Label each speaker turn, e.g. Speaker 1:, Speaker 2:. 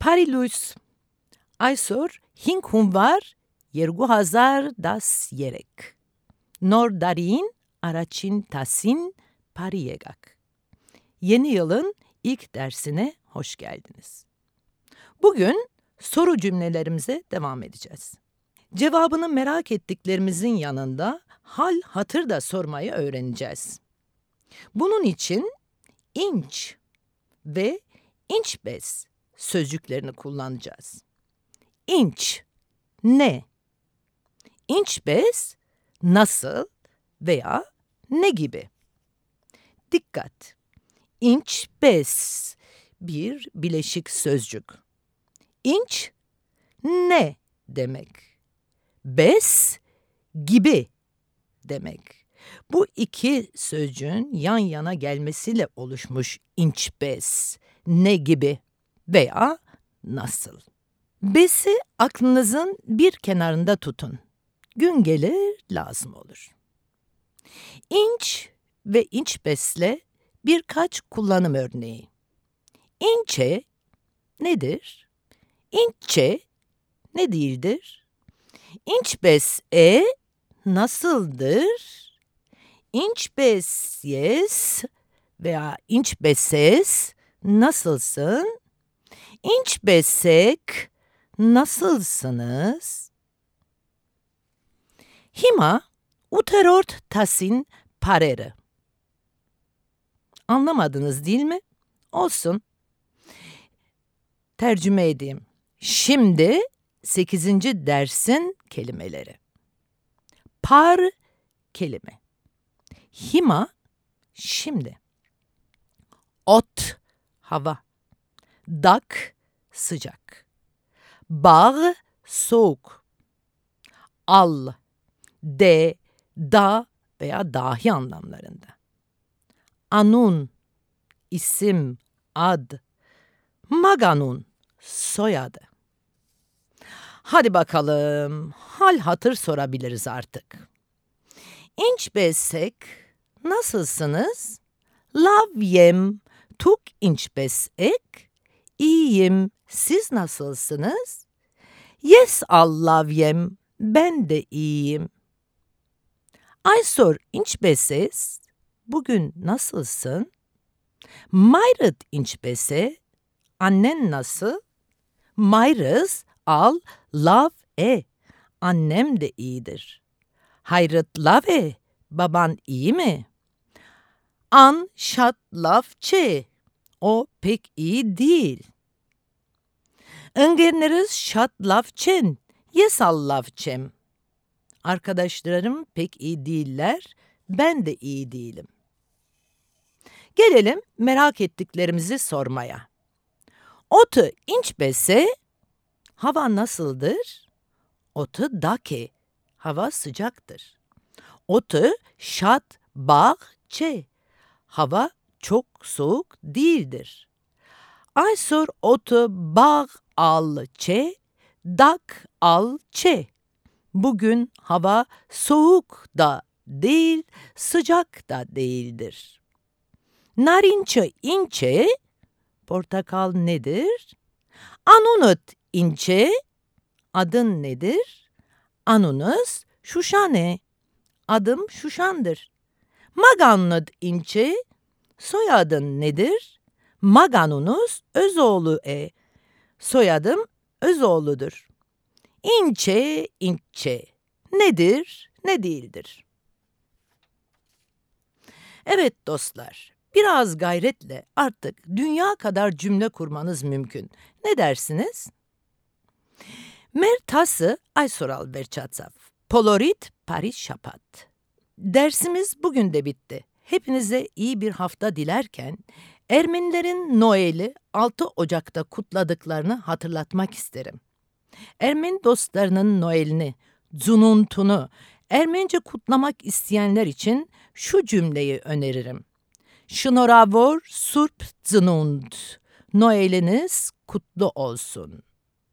Speaker 1: Parilus, Aysor, hink hunvar, yergu hazar das yerek. Nor darin, araçin tasin, pariyegak. Yeni yılın ilk dersine hoş geldiniz. Bugün soru cümlelerimize devam edeceğiz. Cevabını merak ettiklerimizin yanında hal hatır da sormayı öğreneceğiz. Bunun için inç ve inçbez sözcüklerini kullanacağız. İnç, ne? İnçbez, nasıl veya ne gibi? Dikkat! İnçbez bir bileşik sözcük. İnç, ne demek? Bes, gibi demek. Bu iki sözcüğün yan yana gelmesiyle oluşmuş inçbez, ne gibi veya nasıl. Besi aklınızın bir kenarında tutun. Gün gelir lazım olur. İnç ve inçbezle birkaç kullanım örneği. İnçe nedir? İnçe ne değildir? İnçbez nasıldır? İnçbezyes veya inçbeses nasılsın? İnçbesek nasılsınız? Hima uterort tasin parere. Anlamadınız değil mi? Olsun. Tercüme edeyim. Şimdi 8. dersin kelimeleri. Par kelime. Hima şimdi. Ot hava. Dak sıcak. Bağ soğuk. Al, de, da veya dahi anlamlarında. Anun isim, ad. Maganun soyadı. Hadi bakalım, hal hatır sorabiliriz artık. İnçbezsek nasılsınız? Lavyem tuk inçbezek. İyiyim, siz nasılsınız? Yes allavyem, ben de iyiyim. Aysor inçbeses, bugün nasılsın? Mayret inçbese, annen nasıl? Mayrız al lav annem de iyidir. Hayret lave, baban iyi mi? An şat lavçe, o pek iyi değil. Öngerneriz şat lavçen, yesal lavçem. Arkadaşlarım pek iyi değiller, ben de iyi değilim. Gelelim merak ettiklerimizi sormaya. Otu inçbese, hava nasıldır? Otu dake, hava sıcaktır. Otu şat bahçe, hava çok soğuk değildir. Aysor otu bağ al çe, dak al çe. Bugün hava soğuk da değil, sıcak da değildir. Narinçe inçe, portakal nedir? Anunut inçe, adın nedir? Anunus Şuşane, adım Şuşan'dır. Magannud inçe, soyadın nedir? Maganunus Özoğlu soyadım Özoğlu'dur. İnçe, inçe. Nedir, ne değildir? Evet dostlar, biraz gayretle artık dünya kadar cümle kurmanız mümkün. Ne dersiniz? Mertası Aysoral Berçatsav. Polorit Paris Şapat. Dersimiz bugün de bitti. Hepinize iyi bir hafta dilerken Ermenilerin Noel'i 6 Ocak'ta kutladıklarını hatırlatmak isterim. Ermeni dostlarının Noel'ini, Zununt'unu Ermenice kutlamak isteyenler için şu cümleyi öneririm. Şnoravor Surp Zununt. Noel'iniz kutlu olsun.